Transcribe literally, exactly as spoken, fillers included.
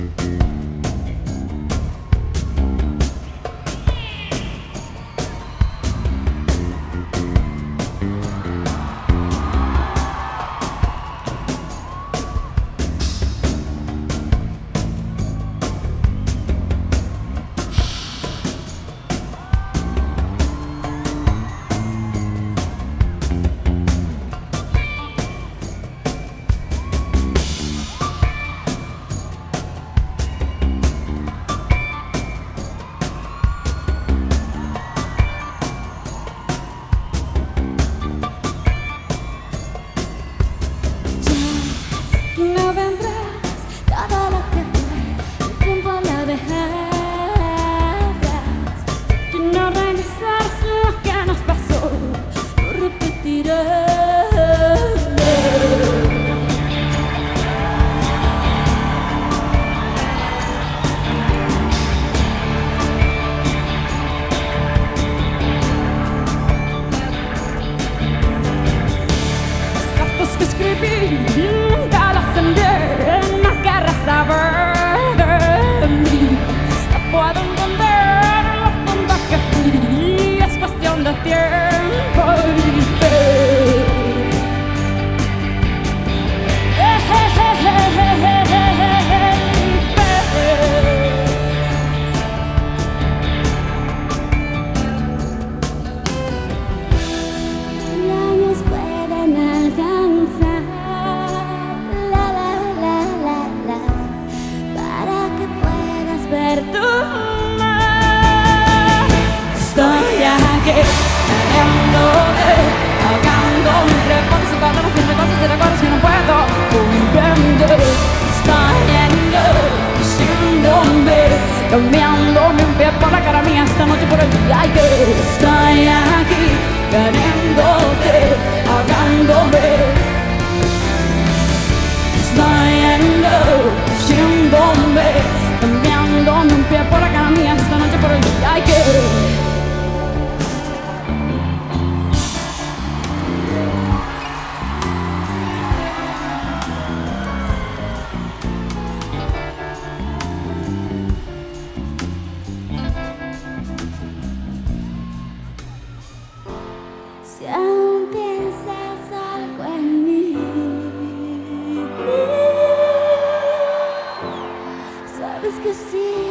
Nunca las envié, no querrás saber de mí. No puedo entender lo tonta que fui, es cuestión de tiempo y fe. Eh, eh, eh, eh, eh, eh, eh, fe. Mil años pueden alcanzar ver tu mar. Estoy aquí, queriéndote, ahogándome entre fotos y cuando no firme cosas y recuerdos que no puedo comprender. Estoy yendo, diciéndome, cambiándome un pie por la cara mía esta noche por el día. Y que estoy aquí, queriéndote, ahogándome. Estoy yendo, diciéndome, cambiándome un pie por la cara mía esta noche por el día. Ay, que si aún piensas algo en mí, sabes que sí.